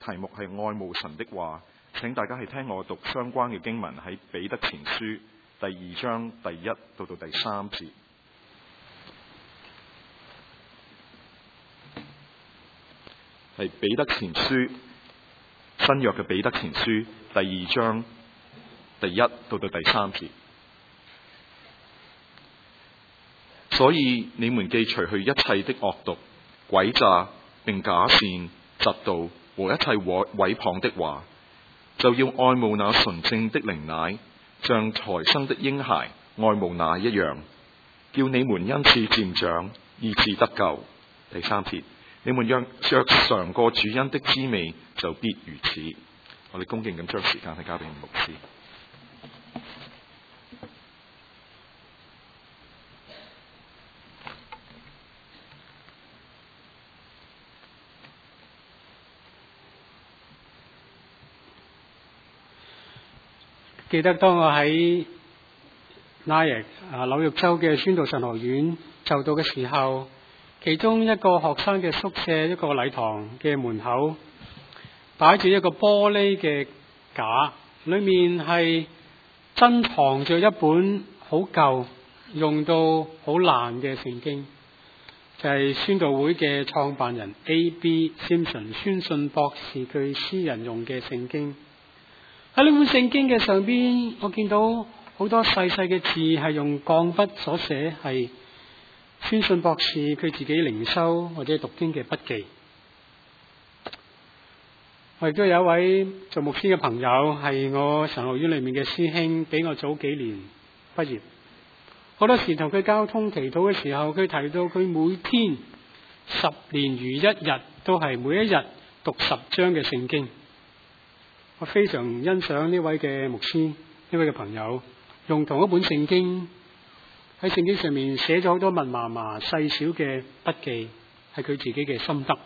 題目係愛慕神的話，請大家係聽我讀相關嘅經文喺彼得前書第2章第1到第3節。係彼得前書，新約嘅彼得前書第2章第1到第3節。所以你們既除去一切的惡毒、詭詐並假善、嫉妒和一切毀謗的話，就要愛慕那純正的靈奶，像才生的嬰孩愛慕奶一樣，叫你們因此漸長，以致得救。第3節，你們若嘗過主恩的滋味，就必如此。我哋恭敬咁將時間交俾牧師。 記得當我喺紐約州嘅宣道神學院就讀嘅時候，其中一個學生嘅宿舍一個禮堂嘅門口擺住一個玻璃嘅架，裏面係珍藏着一本好舊用到好爛嘅聖經，就係宣道會嘅創辦人 A.B. Simpson 宣信博士佢私人用嘅聖經。喺呢本聖經嘅上邊，我見到好多細細嘅字係用鋼筆所寫，係宣信博士佢自己靈修或者讀經嘅筆記。我亦都有一位做牧師嘅朋友，係我神學院裏面嘅師兄，比我早幾年畢業。好多時同佢交通祈禱嘅時候，佢提到佢每天10年如一日，都係每一日讀10章嘅聖經。我非常欣賞呢位嘅牧師，呢位嘅朋友，用同一本聖經喺聖經上面寫咗好多密麻麻細小嘅筆記，係佢自己嘅心得。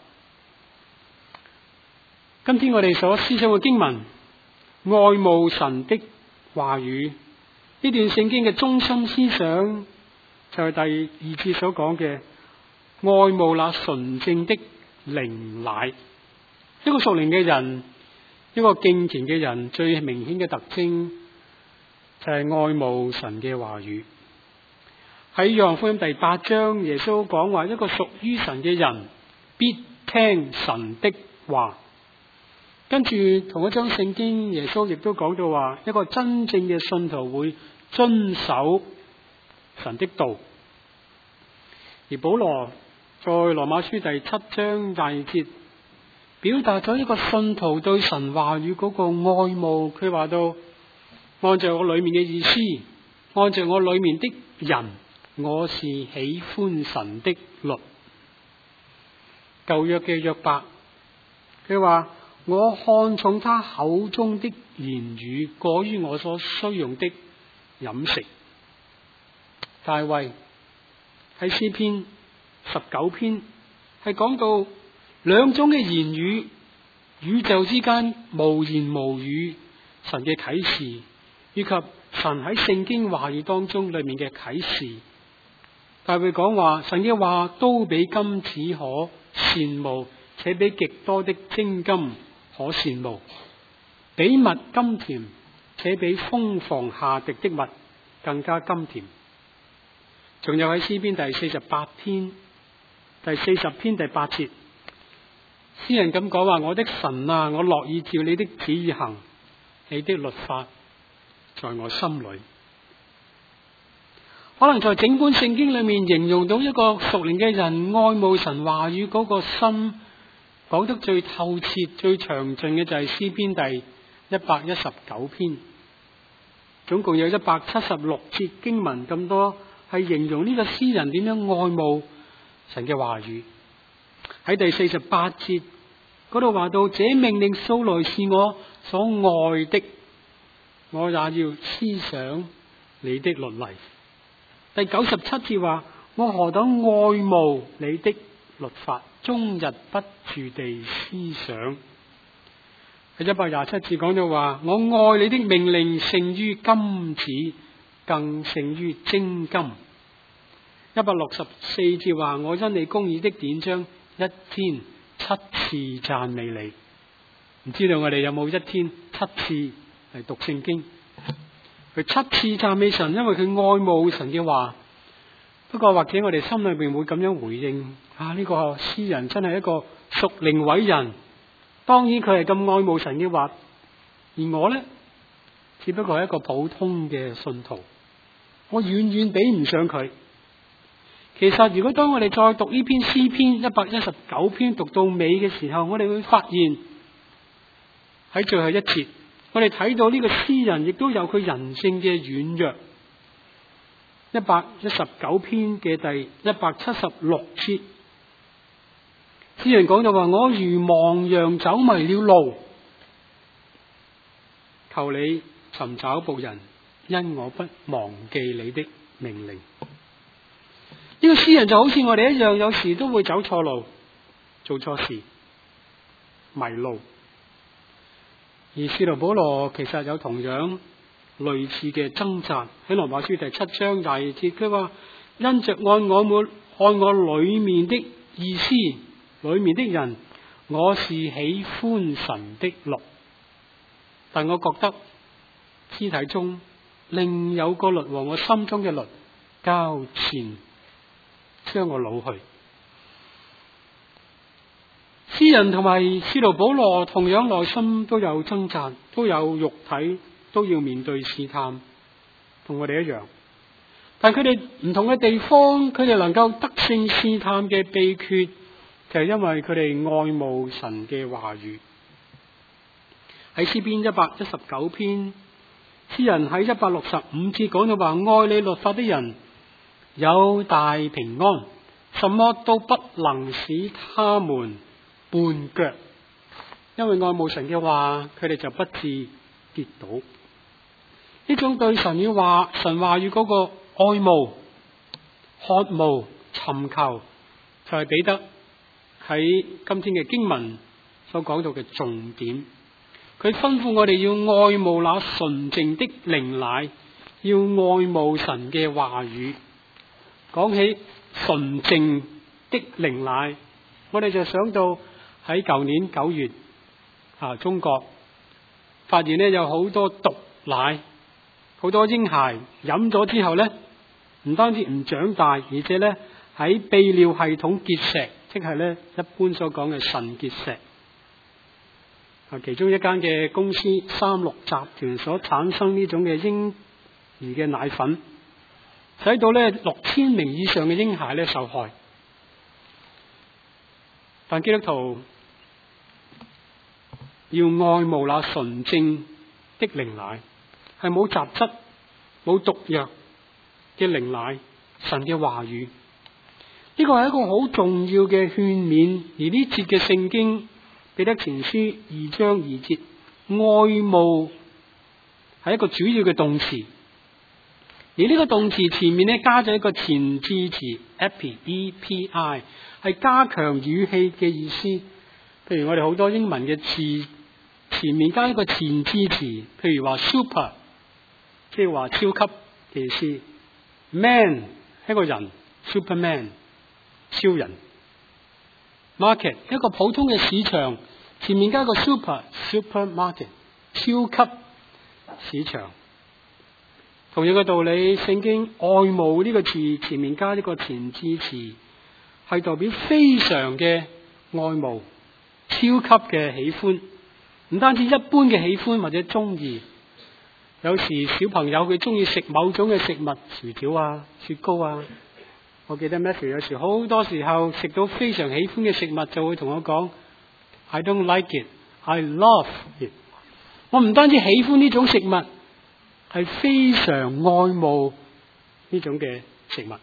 今天我哋所思想嘅經文，愛慕神的話語，呢段聖經嘅中心思想就係第2節所講嘅愛慕那純正的靈奶。一個屬靈嘅人，一個敬虔嘅人，最明顯嘅特徵就係愛慕神嘅話語。喺約翰福音第8章，耶穌講話，一個屬於神嘅人必聽神的話。跟住同一章聖經，耶穌亦都講到話，一個真正嘅信徒會遵守神的道。而保羅在羅馬書第7章第2節表達咗一個信徒對神話語嗰個愛慕。佢話到，按照我裏面嘅意思，按照我裏面的人，我是喜歡神的律。舊約嘅約伯，佢話，我看重他口中的言語，過於我所需用的飲食。大衛喺詩篇19篇係講到兩種嘅言語，宇宙之間無言無語，神嘅啟示，以及神喺聖經話語當中裏面嘅啟示。大衛講話，神嘅話都比金子可羨慕，且比極多的精金可羨慕，比蜜甘甜，且比蜂房下滴的蜜更加甘甜。仲有喺詩篇第48篇第40篇第8節，詩人咁講話，我的神啊，我樂意照你的旨意行，你的律法在我心裏。可能在整本聖經裏面，形容到一個屬靈嘅人愛慕神話語嗰個心講得最透徹最詳盡嘅，就係詩篇第119篇，總共有176節經文咁多，係形容呢個詩人點樣愛慕神嘅話語。喺第48節嗰度話到，這命令素來是我所愛的，我也要思想你的律例。第97節話，我何等愛慕你的律法，終日不住地思想。喺127節講到話，我愛你的命令勝於金子，更勝於精金。164節話，我因你公義的典章，一天7次讚美你。 唔知道我哋有冇一天7次嚟讀聖經？佢7次讚美神，因為佢愛慕神嘅話。不過或者我哋心裏邊會咁樣回應：呢個詩人真係一個屬靈偉人。當然佢係咁愛慕神嘅話，而我呢，只不過係一個普通嘅信徒，我遠遠比唔上佢。其實如果當我哋再讀呢篇詩篇119篇讀到尾嘅時候，我哋會發現喺最後一節，我哋睇到呢個詩人亦都有佢人性嘅軟弱。119篇嘅第176節，詩人講到話：我如亡羊走迷了路，求你尋找僕人，因我不忘記你的命令。呢個詩人就好似我哋一樣，有時都會走錯路，做錯事，迷路。而使徒保羅其實有同樣類似嘅掙扎。喺羅馬書第7章22節，佢話：因着按我裏面的意思，裏面的人，我是喜歡神的律，但我覺得肢體中另有個律和我心中嘅律交戰，將我擄去。詩人同埋使徒保羅同樣內心都有掙扎，都有肉體，都要面對試探，同我哋一樣。但佢哋唔同嘅地方，佢哋能夠得勝試探嘅秘訣，就係因為佢哋愛慕神嘅話語。喺詩篇119篇，詩人喺165節講到話：愛你律法的人有大平安，什麼都不能使他們絆腳。因為愛慕神嘅話，佢哋就不致跌倒。呢種對神話語嗰個愛慕、渴慕、尋求，就係彼得喺今天嘅經文所講到嘅重點。佢吩咐我哋要愛慕那純淨的靈奶，要愛慕神嘅話語。講起純淨的靈奶，我哋就想到喺舊年9月中國發現呢有好多毒奶，好多嬰孩飲咗之後呢，唔單止唔長大，而且呢喺泌尿系統結石，即係呢一般所講嘅腎結石。其中一間嘅公司36集團所產生呢種嘅嬰兒嘅奶粉，使到呢6000名以上嘅嬰孩呢受害。但基督徒要愛慕那純正的靈奶，係冇雜質、冇毒藥嘅靈奶，神嘅話語。呢個係一個好重要嘅勸勉。而呢節嘅聖經彼得前書2章2節，愛慕係一個主要嘅動詞，而呢個動詞前面呢加咗一個前置詞 epi， 係加強語氣嘅意思。譬如我哋好多英文嘅字前面加一個前置詞，譬如話 super， 即係話超級嘅意思。man 係一個人 ，superman 超人。market 一個普通嘅市場，前面加個 supermarket 超級市場。同樣嘅道理，聖經愛慕呢個字前面加一個前置詞，係代表非常嘅愛慕，超級嘅喜歡，唔單止一般嘅喜歡或者中意。有時小朋友佢中意食某種嘅食物，薯條啊、雪糕啊。我記得 Matthew 有時好多時候食到非常喜歡嘅食物，就會同我講 I don't like it, I love it。 我唔單止喜歡呢種食物，係非常愛慕呢種嘅食物。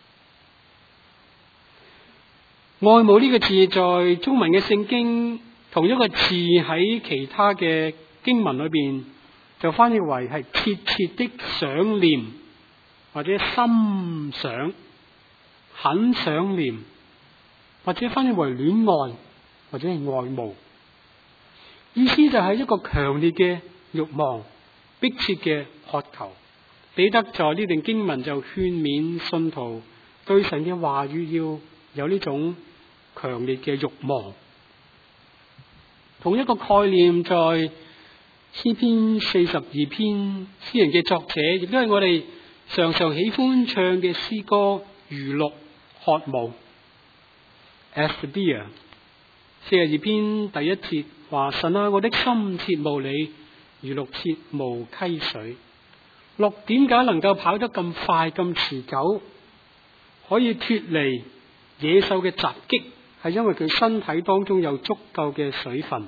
愛慕呢個字在中文嘅聖經同一個字喺其他嘅經文裏邊就翻譯為係切切的想念，或者心想、很想念，或者翻譯為戀愛，或者係愛慕。意思就係一個強烈嘅慾望、迫切嘅渴求。彼得在呢段經文就勸勉信徒對神嘅話語要有呢種強烈嘅慾望。 同一個概念在詩篇42篇，詩人嘅作者亦都係我哋常常喜歡唱嘅詩歌，如鹿渴慕 As the deer。 42篇第一節話：神啊，我的心切慕你，如鹿切慕溪水。鹿點解能夠跑得咁快咁持久，可以脫離野獸嘅襲擊？係因為佢身體當中有足夠嘅水分。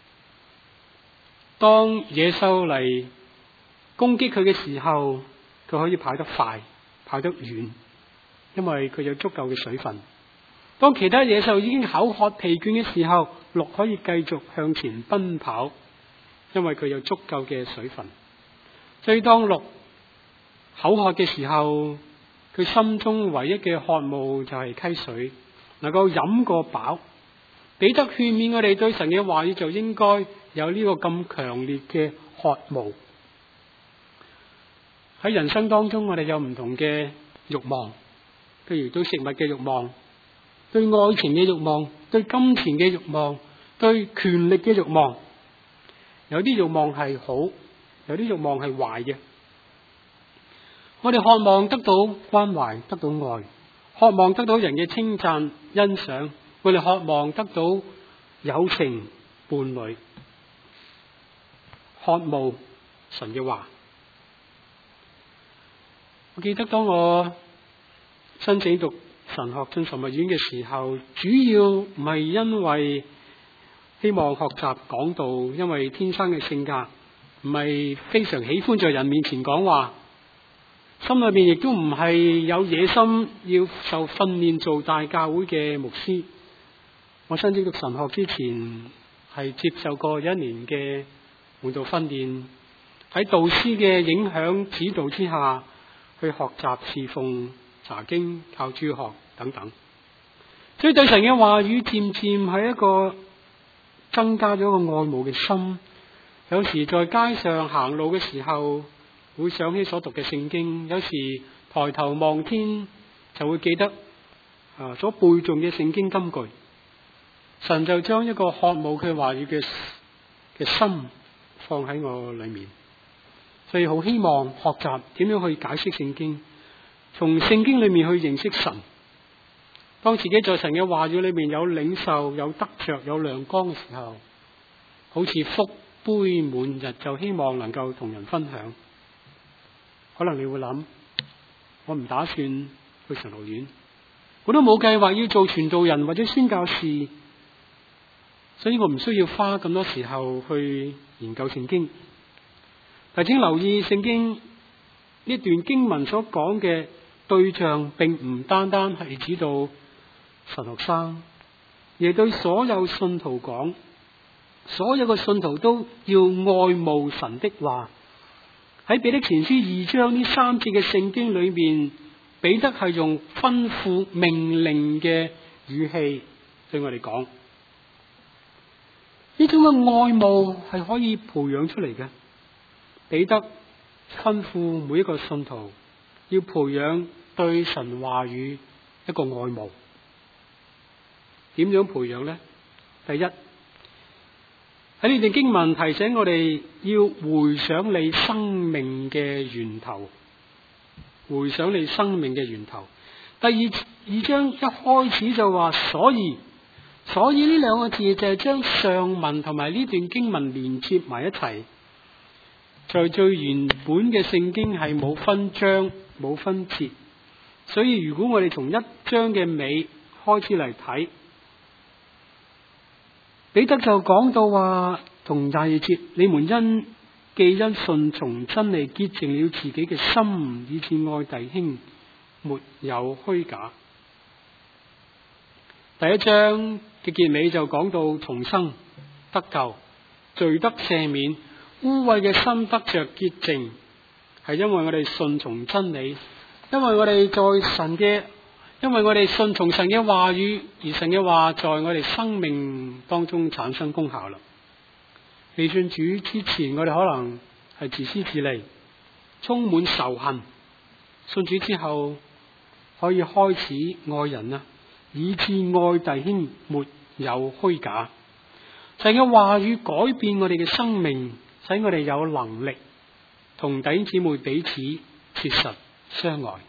當野獸嚟攻擊佢嘅時候，佢可以跑得快，跑得遠，因為佢有足夠嘅水分。當其他野獸已經口渴疲倦嘅時候，鹿可以繼續向前奔跑，因為佢有足夠嘅水分。所以當鹿口渴嘅時候，佢心中唯一嘅渴慕就係溪水，能夠飲個飽。彼得勸勉我哋對神嘅話語就應該有呢個咁強烈嘅渴慕。喺人生當中，我哋有唔同嘅慾望，譬如對食物嘅慾望，對愛情嘅慾望，對金錢嘅慾望，對權力嘅慾望。有啲慾望係好，有啲慾望係壞嘅。我哋渴望得到關懷，得到愛，渴望得到人嘅稱讚欣賞，我哋渴望得到友情伴侶，渴慕神嘅話。我記得當我申請讀神學進神學院嘅時候，主要唔係因為希望學習講道，因為天生嘅性格唔係非常喜歡在人面前講話，心裏邊亦都唔係有野心要受訓練做大教會嘅牧師。我申請讀神學之前係接受過1年嘅門徒訓練，喺導師嘅影響指導之下去學習侍奉、查經、靠主學等等。所以對神嘅話語漸漸係一個增加咗個愛慕嘅心。有時在街上行路嘅時候，會想起所讀嘅聖經，有時抬頭望天就會記得所背誦嘅聖經金句。神就將一個渴慕佢話語嘅心放喺我裏面，所以好希望學習點樣去解釋聖經，從聖經裏面去認識神。當自己在神嘅話語裏面有領受、有得着、有亮光嘅時候，好似福杯滿溢，就希望能夠同人分享。可能你會諗，我唔打算去神學院，我都冇計劃要做傳道人或者宣教士，所以我唔需要花咁多時候去研究聖經。但請留意聖經呢段經文所講嘅對象，並唔單單係指到神學生，而係對所有信徒講，所有嘅信徒都要愛慕神的話。喺彼得前書2章呢3節嘅聖經裏面，彼得係用吩咐命令嘅語氣對我哋講，呢種嘅愛慕係可以培養出嚟嘅。彼得吩咐每一個信徒要培養對神話語一個愛慕。點樣培養呢？第一，喺呢段經文提醒我哋要回想你生命嘅源頭，回想你生命嘅源頭。第二章一開始就話所以呢兩個字就係將上文同埋呢段經文連接埋一齊。在最原本嘅聖經係冇分章冇分節，所以如果我哋從一章嘅尾開始嚟睇，彼得就講到話同第2節，你們既因順從真理潔淨了自己嘅心，以致愛弟兄，沒有虛假。第1章嘅結尾就講到重生得救，罪得赦免，污穢嘅心得着潔淨，係因為我哋順從真理，因為我哋順從神嘅話語，而神嘅話在我哋生命當中產生功效啦。未信主之前，我哋可能係自私自利，充滿仇恨；信主之後，可以開始愛人啦，以致愛弟兄沒有虛假。 神嘅話語改變我哋嘅生命，使我哋有能力同弟兄姊妹彼此切實相愛。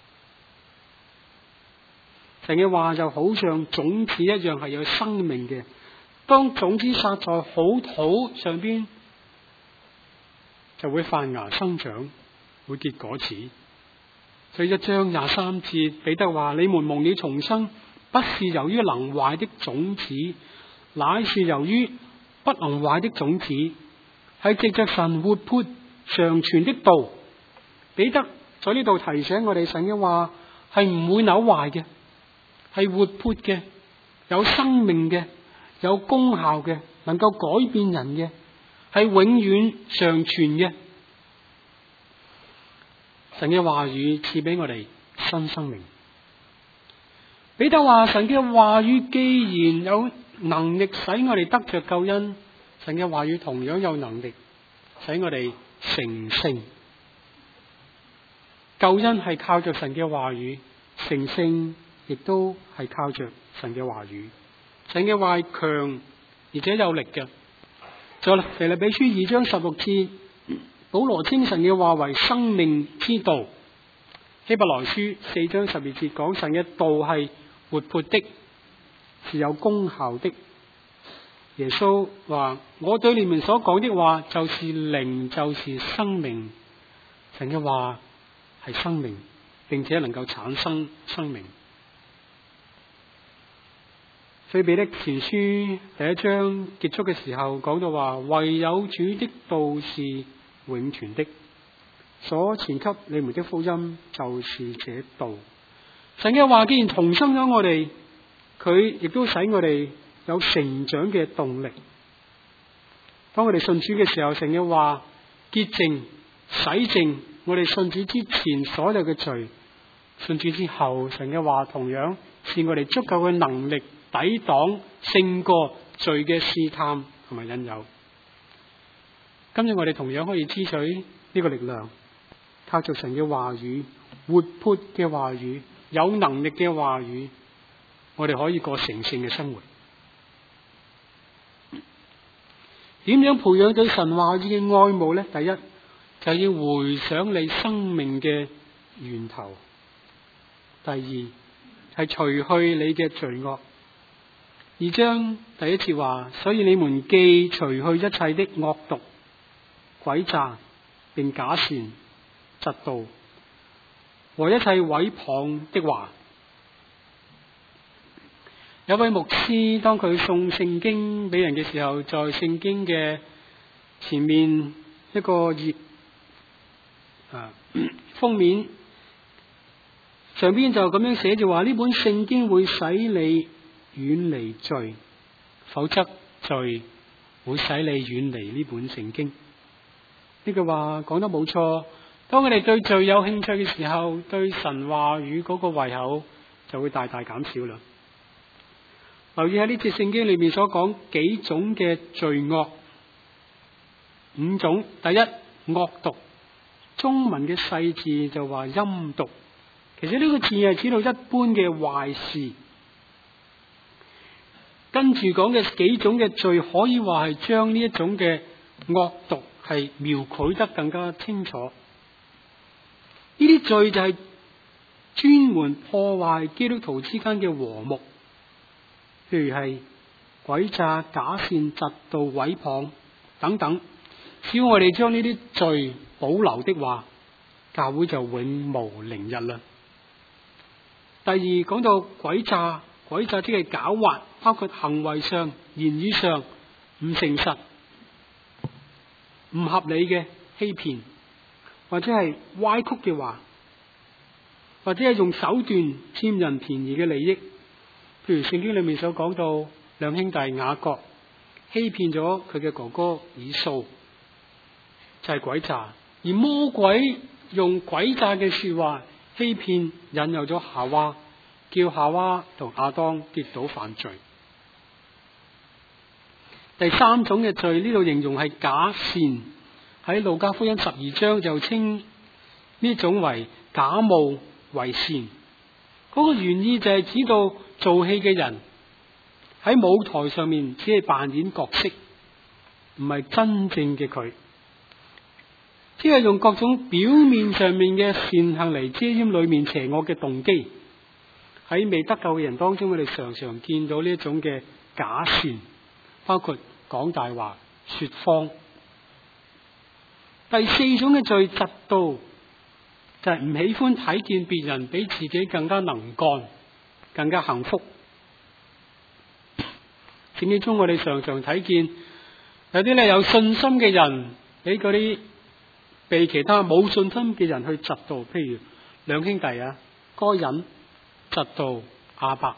神嘅話就好像種子一樣，係有生命嘅。當種子撒在好土上邊，就會發芽生長，會結果子。所以1章23節，彼得話：你們蒙了重生，不是由於能壞的種子，乃是由於不能壞的種子，係藉着神活潑常存的道。彼得在呢度提醒我哋，神嘅話係唔會朽壞嘅，係活潑嘅，有生命嘅，有功效嘅，能夠改變人嘅，係永遠常存嘅。神嘅話語賜俾我哋新生命。彼得話：神嘅話語既然有能力使我哋得着救恩，神嘅話語同樣有能力使我哋成聖。救恩係靠着神嘅話語，成聖亦都係靠着神嘅話語。神嘅話係強而且有力嘅。在腓立比書2章16節，保羅稱神嘅話為生命之道。希伯來書4章12節講神嘅道係活潑的，是有功效的。耶穌話：我對你們所講的話就是靈，就是生命。神嘅話係生命，並且能夠產生生命。所以彼得前書第1章結束嘅時候講到話：唯有主的道是永存的，所傳給你們的福音就是這道。神嘅話既然重生咗我哋，佢亦都使我哋有成長嘅動力。當我哋信主嘅時候，神嘅話潔淨洗淨我哋信主之前所有嘅罪，信主之後，神嘅話同樣賜我哋足夠嘅能力抵擋勝過罪嘅試探同埋引誘。今日我哋同樣可以支取呢個力量，靠着神嘅話語，活潑嘅話語，有能力嘅話語，我哋可以過成聖嘅生活。點樣培養對神話語嘅愛慕呢？第一，就要回想你生命嘅源頭；第二，係除去你嘅罪惡。2章第1節話：所以你們既除去一切的惡毒、詭詐，並假善、嫉妒和一切毀謗的話。有位牧師當佢送聖經俾人嘅時候，在聖經嘅前面一個頁封面上邊就咁樣寫住話：呢本聖經會使你遠離罪，否則罪會使你遠離呢本聖經。呢句話講得冇錯。當我哋對罪有興趣嘅時候，對神話語嗰個胃口就會大大減少啦。留意喺呢節聖經裏面所講幾種嘅罪惡，5種。第一，惡毒，中文嘅細字就話陰毒，其實呢個字係指到一般嘅壞事。跟住講嘅幾種嘅罪，可以話係將呢一種嘅惡毒係描繪得更加清楚。呢啲罪就係專門破壞基督徒之間嘅和睦，譬如係詭詐、假善、嫉妒、毀謗等等。只要我哋將呢啲罪保留的話，教會就永無寧日啦。第二，講到詭詐，詭詐即係狡猾，包括行為上、言語上唔誠實、唔合理嘅欺騙，或者係歪曲嘅話，或者係用手段佔人便宜嘅利益。譬如聖經裏面所講到兩兄弟雅各欺騙咗佢嘅哥哥以掃，就係詭詐。而魔鬼用詭詐嘅說話欺騙引誘咗夏娃，叫夏娃同亞當跌倒犯罪。第三種嘅罪，呢度形容係假善，喺路加福音12章就稱呢種為假冒為善。嗰個原意就係指到做戲嘅人喺舞台上面只係扮演角色，唔係真正嘅佢，只係用各種表面上面嘅善行嚟遮掩裏面邪惡嘅動機。喺未得救嘅人當中，我哋常常見到呢一種嘅假善，包括講大話、說謊。第四種嘅罪，嫉妒，就係唔喜歡睇見別人比自己更加能幹、更加幸福。聖經中我哋常常睇見有啲咧有信心嘅人，俾嗰啲被其他冇信心嘅人去嫉妒。譬如兩兄弟啊，該隱嫉妒亞伯，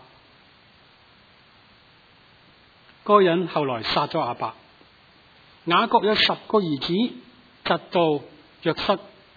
該隱後來殺咗亞伯。雅各有10個兒子，嫉妒約瑟，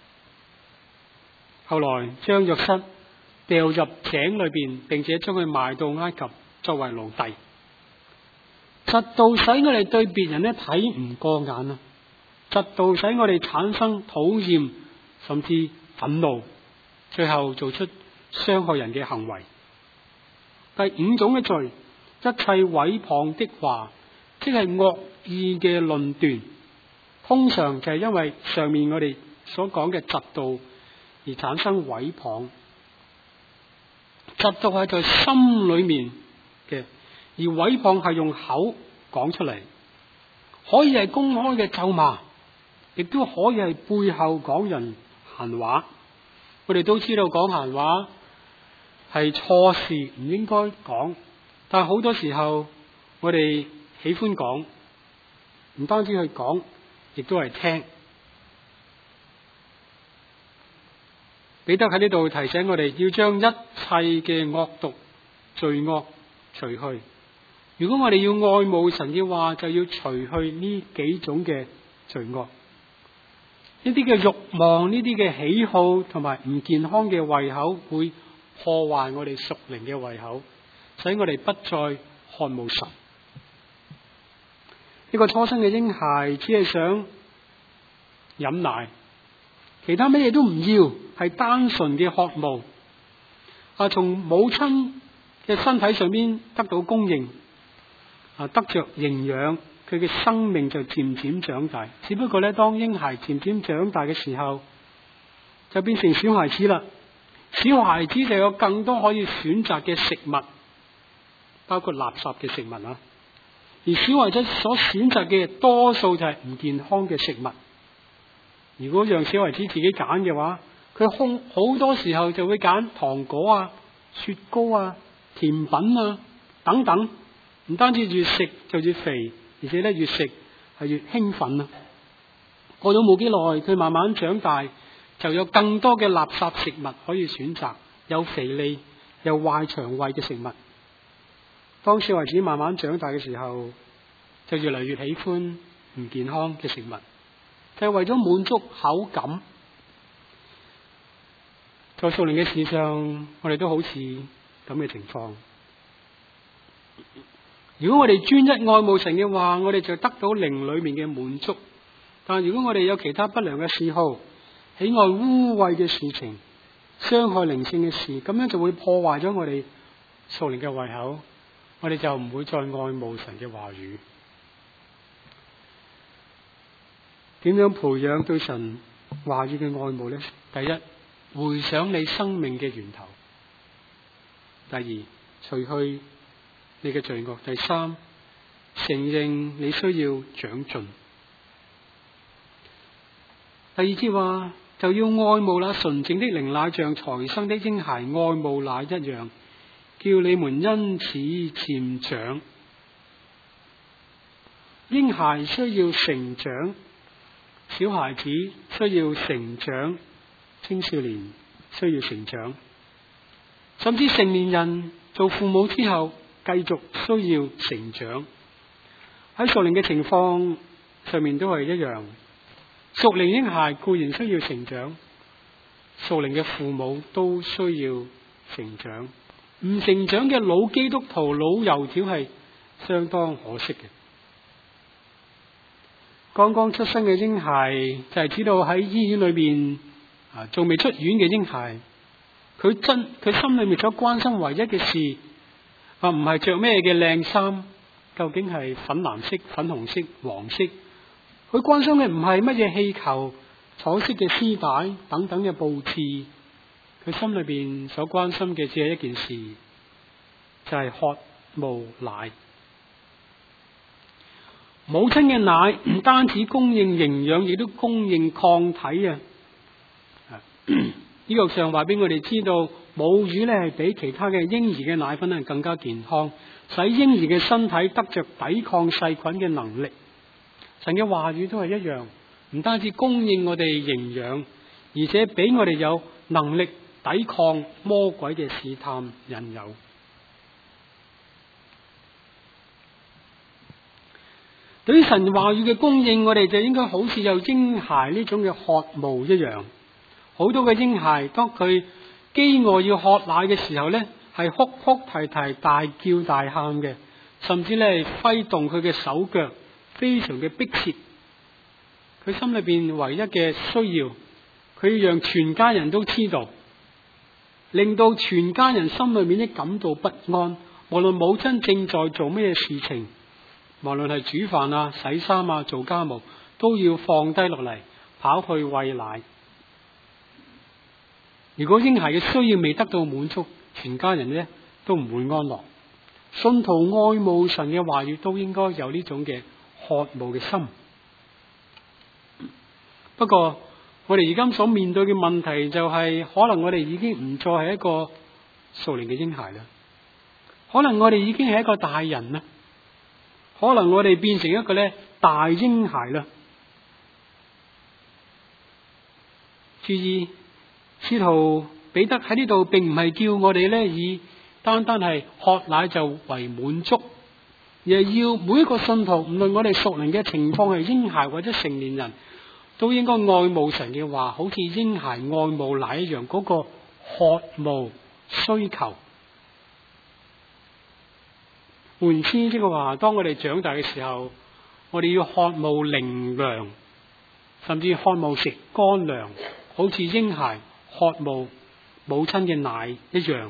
後來將約瑟掉入井裏邊，並且將佢賣到埃及作為奴隸。嫉妒使我哋對別人咧睇唔過眼啊！嫉妒使我哋產生討厭，甚至憤怒，最後做出傷害人嘅行為。第5種嘅罪，一切毀謗的話，即係惡意嘅論斷，通常就係因為上面我哋所講嘅嫉妒而產生毀謗。嫉妒係在心裏面嘅，而毀謗係用口講出嚟，可以係公開嘅咒罵，亦都可以係背後講人閒話。我哋都知道講閒話係錯事，唔應該講，但係好多時候我哋喜歡講，唔單止去講，亦都係聽。彼得喺呢度提醒我哋要將一切嘅惡毒罪惡除去。如果我哋要愛慕神嘅話，就要除去呢幾種嘅罪惡，呢啲嘅慾望，呢啲嘅喜好同埋唔健康嘅胃口，會破壞我哋屬靈嘅胃口，使我哋不再渴慕神。呢個初生嘅嬰孩只係想飲奶，其他乜嘢都唔要，係單純嘅渴慕。從母親嘅身體上邊得到供應，得着營養，佢嘅生命就漸漸長大。只不過咧，當嬰孩漸漸長大嘅時候，就變成小孩子啦。小孩子就有更多可以選擇嘅食物，包括垃圾嘅食物啊。而小孩子所選擇嘅多數就係唔健康嘅食物。如果讓小孩子自己揀嘅話，佢好多時候就會揀糖果啊、雪糕啊、甜品啊等等。唔單止越食就越肥，而且咧越食係越興奮啊！過咗冇幾耐，佢慢慢長大，就有更多嘅垃圾食物可以選擇，有肥膩又壞腸胃嘅食物。當小孩子慢慢長大嘅時候，就越嚟越喜歡唔健康嘅食物，就係為咗滿足口感。在屬靈嘅事上，我哋都好似咁嘅情況。如果我哋專一愛慕神嘅話，我哋就得到靈裏面嘅滿足。但如果我哋有其他不良嘅嗜好，喜愛污穢嘅事情，傷害靈性嘅事，咁樣就會破壞咗我哋屬靈嘅胃口，我哋就唔會再愛慕神嘅話語。點樣培養對神話語嘅愛慕呢？第一，回想你生命嘅源頭；第二，除去你嘅罪惡；第三，承認你需要長進。第二節話，就要愛慕那純淨的靈奶，像才生的嬰孩愛慕奶一樣，叫你們因此漸長。嬰孩需要成長，小孩子需要成長，青少年需要成長，甚至成年人做父母之後繼續需要成長。喺屬靈嘅情況上面都係一樣，屬靈嬰孩固然需要成長，屬靈嘅父母都需要成長。唔成長嘅老基督徒、老油條係相當可惜嘅。剛剛出生嘅嬰孩就係知道喺醫院裏邊仲未出院嘅嬰孩，佢心裏面所關心唯一嘅事唔係着咩嘅靚衫，究竟係粉藍色、粉紅色、黃色。佢關心嘅唔係乜嘢氣球、彩色嘅絲帶等等嘅布置，佢心裏邊所關心嘅只係一件事，就係渴慕奶。母親嘅奶唔單止供應營養，亦都供應抗體啊！醫學上話俾我哋知道，母乳咧係比其他嘅嬰兒嘅奶粉係更加健康，使嬰兒嘅身體得着抵抗細菌嘅能力。神嘅話語都係一樣，唔單止供應我哋營養，而且俾我哋有能力抵抗魔鬼嘅試探引誘。對於神話語嘅供應，我哋就應該好似有嬰孩呢種嘅渴慕一樣。好多嘅嬰孩當佢飢餓要喝奶嘅時候呢，係哭哭啼啼、大叫大喊嘅，甚至咧揮動佢嘅手腳，非常嘅迫切。佢心裏邊唯一嘅需要，佢要讓全家人都知道，令到全家人心裏面都感到不安。無論母親正在做咩事情，無論係煮飯啊、洗衫啊、做家務，都要放低落嚟，跑去餵奶。如果嬰孩嘅需要未得到滿足，全家人呢都唔會安樂。信徒愛慕神嘅話語，都應該有呢種嘅渴慕嘅心。不過我哋而家所面對嘅問題就係，可能我哋已經唔再係一個屬靈嘅嬰孩啦，可能我哋已經係一個大人啦，可能我哋變成一個咧大嬰孩啦。注意，使徒彼得喺呢度並唔係叫我哋咧以單單係喝奶就為滿足，而係要每一個信徒，唔論我哋屬靈嘅情況係嬰孩或者成年人，都應該愛慕神嘅話，好似嬰孩愛慕奶一樣，嗰個渴慕需求。換言之，即係話，當我哋長大嘅時候，我哋要渴慕靈糧，甚至渴慕食乾糧，好似嬰孩渴慕母親嘅奶一樣。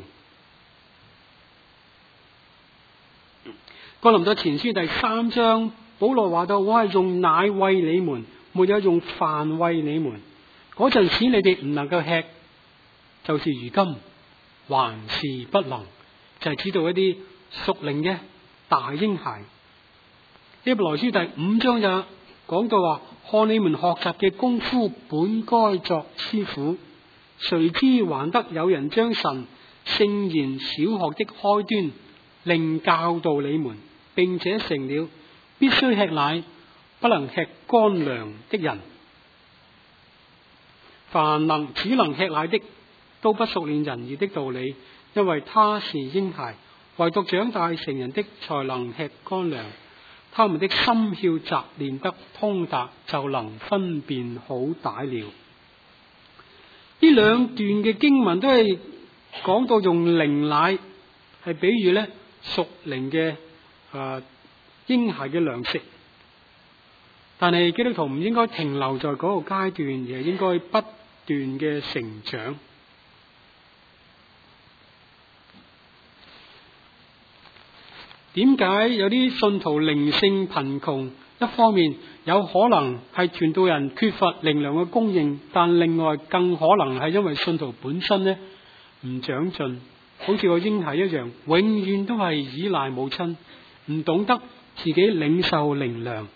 哥林多前書第3章，保羅話到：我係用奶餵你們，沒有用飯餵你們。嗰陣時你哋唔能夠吃，就是如今還是不能，就係指到一啲屬靈嘅大嬰孩。希伯來書第5章就講到話：看你們學習嘅功夫，本該作師傅，誰知還得有人將神聖言小學的開端另教導你們，並且成了必須吃奶不能吃乾糧的人。凡只能吃奶的，都不熟練仁義的道理，因為他是嬰孩。唯獨長大成人的，才能吃乾糧。他們的心竅習練得通達，就能分辨好歹了。呢兩段嘅經文都係講到用靈奶，係比喻咧屬靈嘅嬰孩嘅糧食。但係基督徒唔應該停留在嗰個階段，而係應該不斷嘅成長。點解有啲信徒靈性貧窮？一方面有可能係傳道人缺乏靈糧嘅供應，但另外更可能係因為信徒本身呢唔長進，好似個嬰孩一樣，永遠都係依賴母親，唔懂得自己領受靈糧。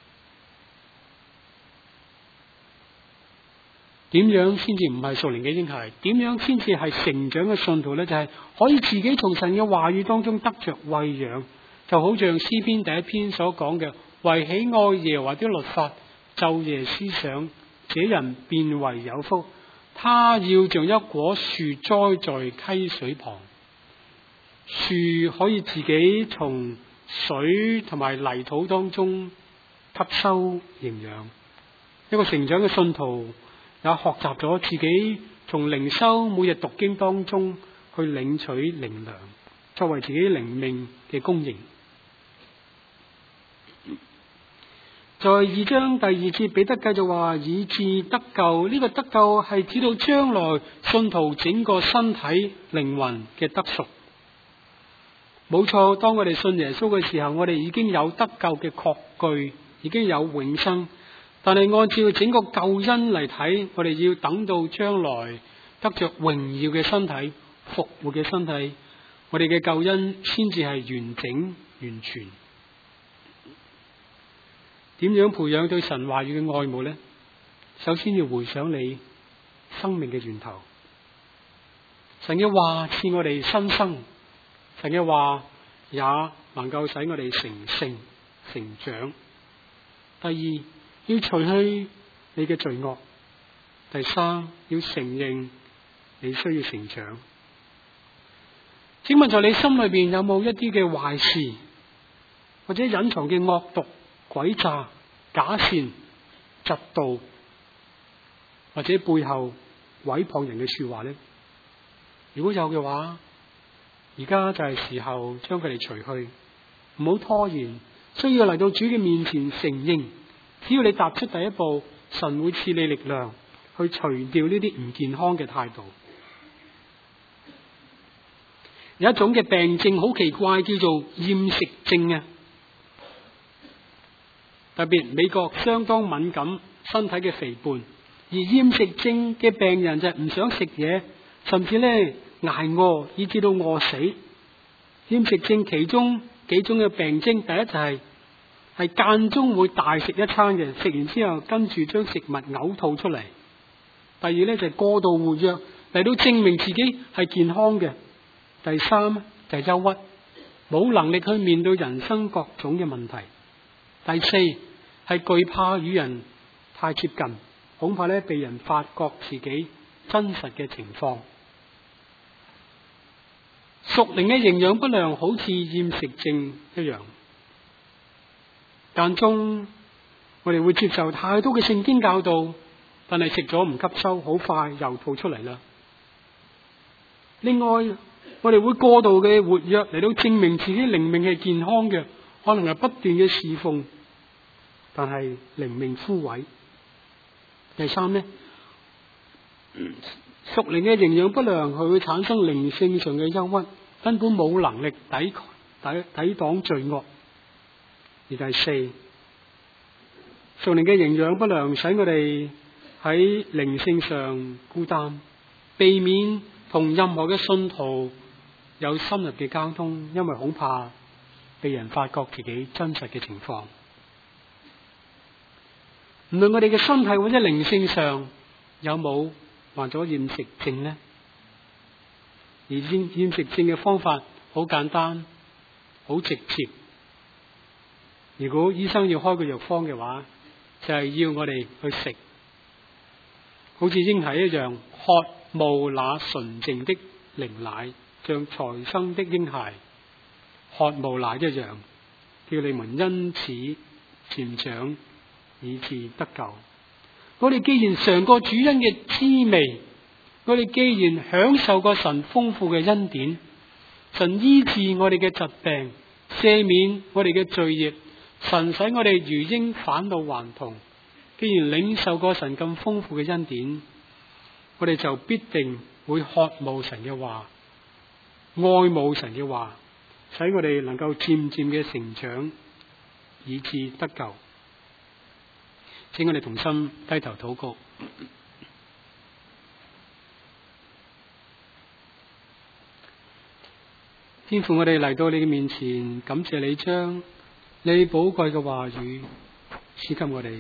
點樣先至唔係屬靈嘅嬰孩？點樣先至係成長嘅信徒呢？就係可以自己從神嘅話語當中得着餵養，就好像詩篇第1篇所講嘅：為喜愛耶和華的律法，晝夜思想，這人便為有福。他要像一棵樹栽在溪水旁，樹可以自己從水同埋泥土當中吸收營養。一個成長嘅信徒也學習咗自己從靈修每日讀經當中去領取靈糧，作為自己靈命嘅供應。在2章第2節，彼得繼續話：以致得救。呢個得救係指到將來信徒整個身體靈魂嘅得贖。 冇錯，當我哋信耶穌嘅時候，我哋已經有得救嘅確據，已經有永生。但係按照整個救恩嚟睇，我哋要等到將來得着榮耀嘅身體、復活嘅身體，我哋嘅救恩先至係完整完全。點樣培養對神話語嘅愛慕呢？首先要回想你生命嘅源頭。神嘅話賜我哋新生，神嘅話也能夠使我哋成聖成長。第二，要除去你嘅罪惡。第三，要承認你需要成長。請問在你心裏邊有冇一啲嘅壞事，或者隱藏嘅惡毒、詭詐、假善、嫉妒，或者背後毀謗人嘅說話呢？如果有嘅話，而家就係時候將佢哋除去，唔好拖延，需要嚟到主嘅面前承認。只要你踏出第一步，神會賜你力量去除掉呢啲唔健康嘅態度。有一種嘅病症好奇怪，叫做厭食症啊！特別美國相當敏感身體嘅肥胖，而厭食症嘅病人就係唔想食嘢，甚至咧挨餓，以至到餓死。厭食症其中幾種嘅病徵，第一就係間中會大食一餐嘅，食完之後跟住將食物嘔吐出嚟。第二咧就係過度活躍，嚟到證明自己係健康嘅。第三就係憂鬱，冇能力去面對人生各種嘅問題。第四係懼怕與人太接近，恐怕咧被人發覺自己真實嘅情況。屬靈嘅營養不良好似厭食症一樣，間中我哋會接受太多嘅聖經教導，但係食咗唔吸收，好快又吐出嚟啦。另外，我哋會過度嘅活躍嚟到證明自己靈命係健康嘅，可能係不斷嘅侍奉，但係靈命枯萎。第三呢，屬靈嘅營養不良，佢會產生靈性上嘅憂鬱，根本冇能力抵擋罪惡。而第四，屬靈嘅營養不良使我哋喺靈性上孤單，避免同任何嘅信徒有深入嘅交通，因為恐怕被人發覺自己真實嘅情況。無論我哋嘅身體或者靈性上有冇患咗厭食症呢？而厭食症嘅方法好簡單，好直接。如果醫生要開個藥方嘅話，就係要我哋去食，好似嬰孩一樣，渴慕那純淨的靈奶，像才生的嬰孩渴慕奶一樣，叫你們因此漸長，以致得救。我哋既然嘗過主恩嘅滋味，我哋既然享受過神豐富嘅恩典，神醫治我哋嘅疾病，赦免我哋嘅罪孽，神使我哋如鷹返老還童。既然領受過神咁豐富嘅恩典，我哋就必定會渴慕神嘅話，愛慕神嘅話，使我哋能夠漸漸嘅成長，以致得救。請我哋同心低頭禱告。天父，我哋嚟到你嘅面前，感謝你將你寶貴嘅話語賜給我哋。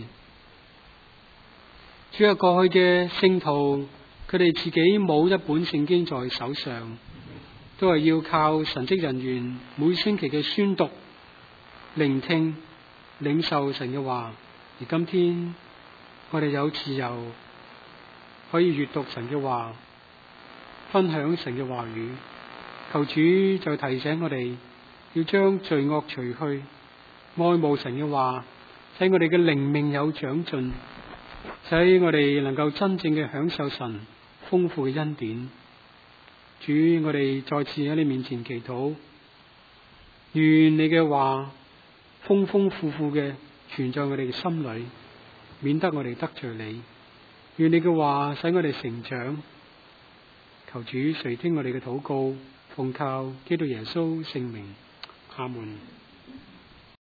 主啊，過去嘅聖徒，佢哋自己冇一本聖經在手上，都係要靠神職人員每星期嘅宣讀、聆聽、領受神嘅話。而今天我哋有自由可以閱讀神嘅話，分享神嘅話語。求主就提醒我哋要將罪惡除去，愛慕神嘅話，使我哋嘅靈命有長進，使我哋能夠真正嘅享受神豐富嘅恩典。主，我哋再次喺你面前祈禱，願你嘅話豐豐富富嘅存在我哋嘅心裏，免得我哋得罪你。願你嘅話使我哋成長。求主垂聽我哋嘅禱告， 奉靠基督耶穌聖名，阿門。